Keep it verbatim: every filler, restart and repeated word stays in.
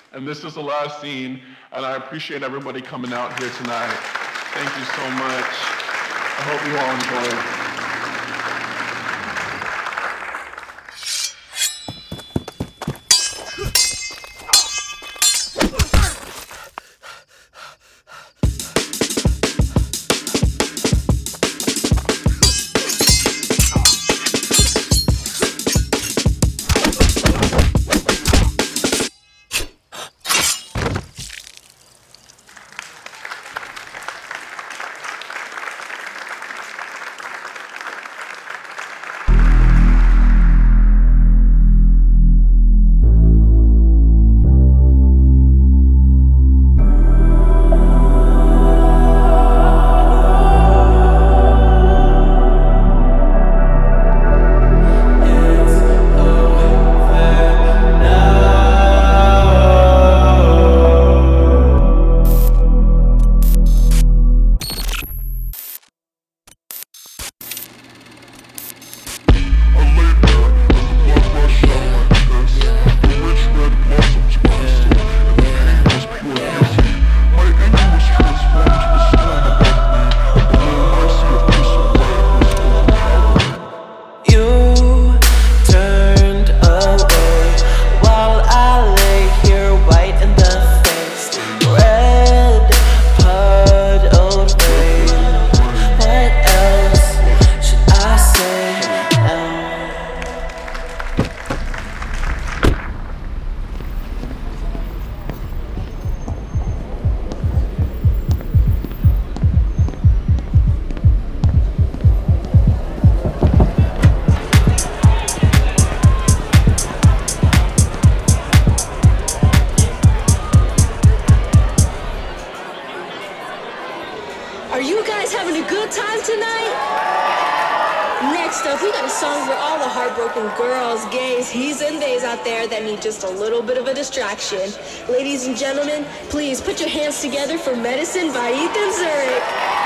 And this is the last scene, and I appreciate everybody coming out here tonight. Thank you so much. I hope you all enjoy it. Are you guys having a good time tonight? Next up, we got a song for all the heartbroken girls, gays, he's and theys out there that need just a little bit of a distraction. Ladies and gentlemen, please put your hands together for Medicine by Ethan Zurich.